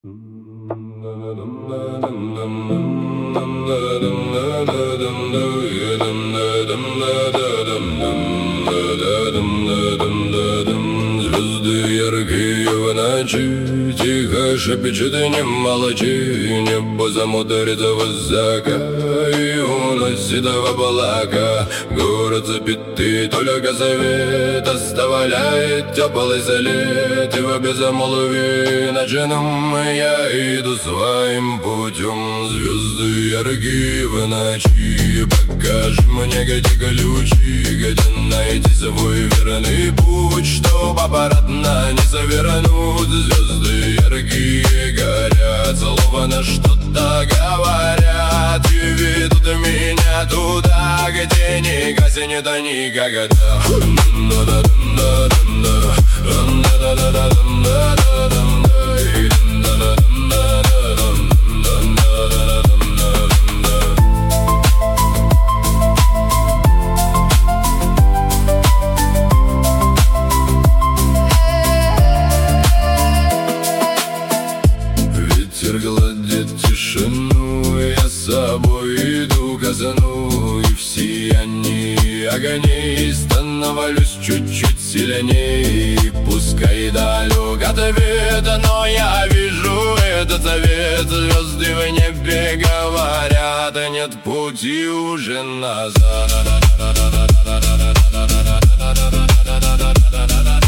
Звезды яркие в ночи, тихо шепчет немало чьи. Небо замудрится высоко и уносит в облака. Город забитый, только свет оставляет теплый след. И в безмолвии ночном я иду своим путем. Звезды яркие в ночи, покажи мне, где ключи, где найти свой верный путь, чтоб обратно не завернуть. Звезды яркие горят, словно что-то говорят, и ведут меня туда, где не гаснет никогда. Ветер гладит тишину, я с собой иду ко сну, и в сиянии огней становлюсь чуть-чуть сильней. Пускай далек ответ, но я вижу этот свет. Звезды в небе говорят, нет пути уже назад.